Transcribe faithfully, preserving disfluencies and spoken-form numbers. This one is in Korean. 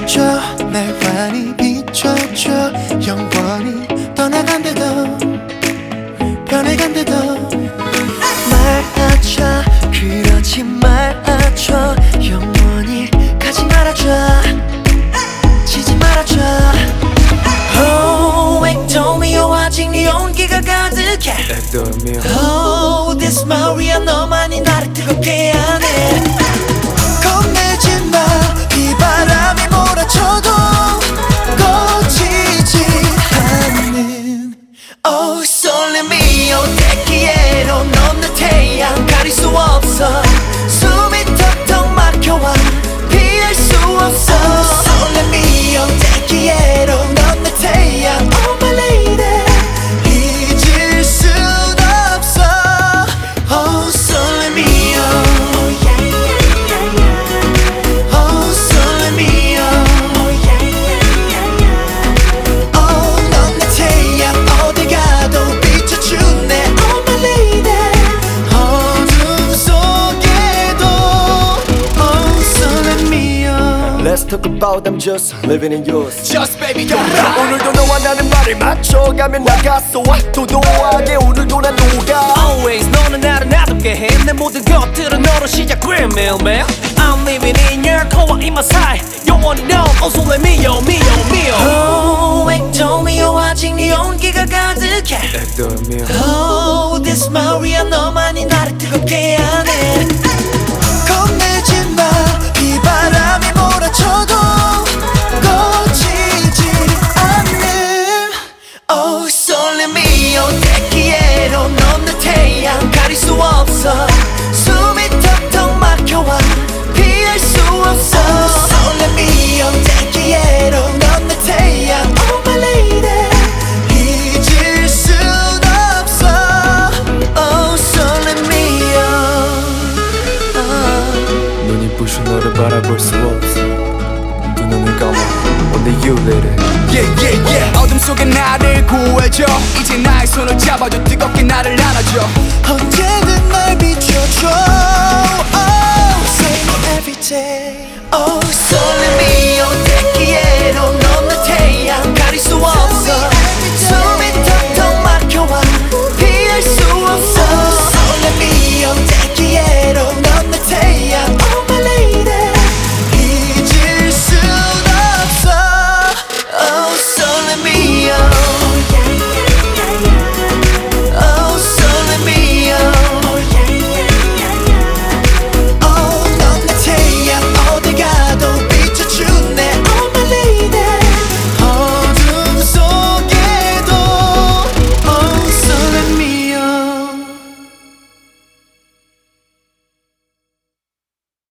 비춰 날 환히 비춰줘 영원히 떠나간대도 변해간대도 말아줘 그러지 말아줘 영원히 가지 말아줘 지지 말아줘 Oh 엑도미오 아직 네 온기가 가득해 Oh this Maria 너만이 나를 뜨겁게 하네 겁내지 마 이 바람이 몰아쳐도 꺼지지 않는 Oh 설렘이요 떼기에로 넘는 태양 가릴 수 없어 숨이 턱턱 막혀와 피할 수 없어 oh, 설렘이요 떼기에로 넘는 태양 Oh my lady 잊을 순 없어 Oh 설렘이요 oh, yeah, yeah, yeah, yeah. Oh 설렘이요 oh, yeah, yeah, yeah, yeah. Oh 넌 내 태양 어디 가도 비춰주네 Oh my lady 어둠 속에도 Oh 설렘이요 Let's talk about I'm just living in yours Just baby go 오늘도 너와 나는 말을 맞춰가면 나갔어 도도하게 오늘도 난 녹아 Always 너는 나를 놔두게 해 내 모든 것들은 너로 시작 매일매일 I'm living in your core in my side 영원히 넌 Oh so let me yo me yo me yo Oh 엑도미오 아직 네 온기가 가득해 Oh this Maria 너만이 나를 뜨겁게 하네 겁내지 마 이 바람이 몰아쳐도 꺼지지 않는 Oh 설렘이요 떼기에로 넘는 태양 가릴 수 없어 숨이 턱턱 막혀와 피할 수 없어 oh, 설렘이요 떼기에로 넘는 태양 Oh my lady 잊을 순 없어 Oh 설렘이요 oh. 눈이 부신 너를 바라볼 수 없어 두 눈을 감아 Only you lady Yeah yeah yeah 어둠 속에 나를 구해줘 이제 나의 손을 잡아줘 뜨겁게 나를 안아줘 언제든 날 비춰줘 Oh save me every day Oh